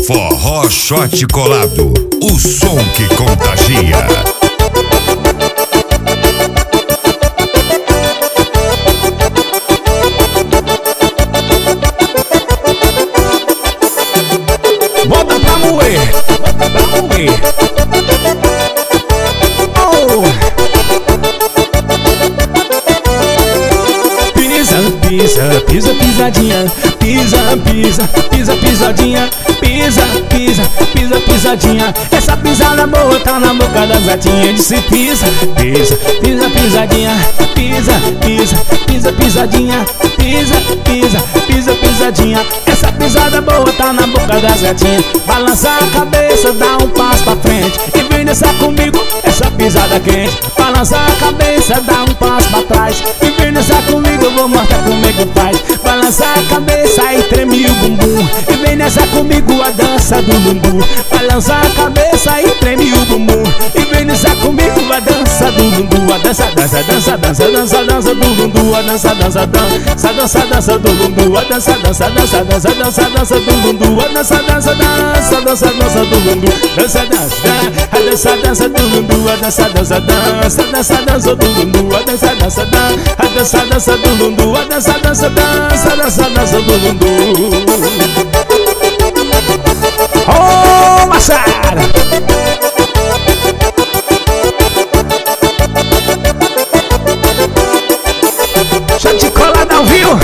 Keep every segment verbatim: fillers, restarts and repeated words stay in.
Forró Shot Colado, o som que contagia. Bota pra moer, bota pra moer. Oh. Pisa, pisa, pisa, pisadinha. Pisa, pisa, pisa, pisadinha. Pisa, pisa, pisa, pisadinha. Essa pisada boa tá na boca das gatinhas. Disse pisa, pisa, pisa, pisadinha. Pisa, pisa, pisa, pisadinha. Pisa, pisa, pisa, pisadinha. Essa pisada boa tá na boca das gatinhas. Balança a cabeça, dá um passo pra frente e vem dançar comigo essa pisada quente. Balança a cabeça, dá um passo pra trás e vem dançar comigo, eu vou mostrar como é que faz. Balança a cabeça e treme o bumbum e vem dançar comigo a dança do lundu. Balança a cabeça e treme o bumbum e vem dançar comigo a dança do lundu. A dança, dança, dança, dança, dança, dança do lundu. A dança, dança, dança, dança, dança do lundu. A dança, dança, dança, dança, dança, dança do lundu. A dança, dança, dança, dança, dança do lundu. Dança, dança, a dança, dança do lundu. A dança, dança, dança, dança, dança do lundu. A dança, dança, dança, a dança, dança do lundu. A dança, dança, dança, dança, dança do lundu. Oh, Machara! Shot Colado, viu?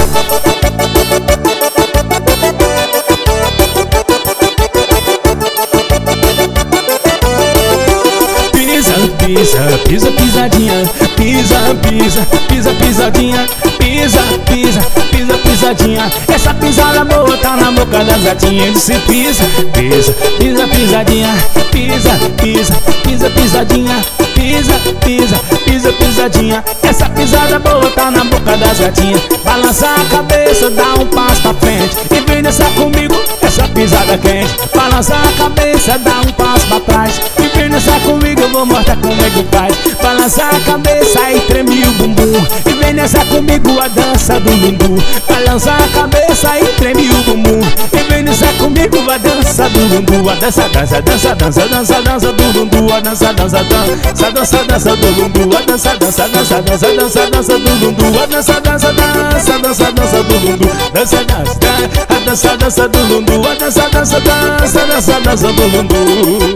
Pisa, pisa, pisadinha. Pisa, pisa, pisa, pisadinha. Pisa, pisa, pisa, pisadinha. Essa pisada boa tá na boca das gatinhas. Disse pisa, pisa, pisa, pisadinha. Pisa, pisa, pisa, pisadinha. Pisa, pisa, pisa, pisadinha. Essa pisada boa tá na boca das gatinhas. Balança a cabeça, dá um passo pra frente e vem dançar comigo essa pisada quente. Balança a cabeça, dá um passo pra trás e vem dançar comigo, eu vou mostrar como é que faz. Balança a cabeça e treme o bumbum e vem dançar comigo a dança do lundu. Balança a cabeça e treme o bumbum e vem dançar comigo a dança do lundu. A dança, dança, dança, dança, dança, dança do lundu. A dança, dança, dança, dança, dança do lundu. A dança, dança, dança, dança, dança, dança do lundu. A dança, dança, dança, dança, dança do lundu. Dança, dança, a dança, dança do lundu. A dança, dança, dança, dança, dança do lundu.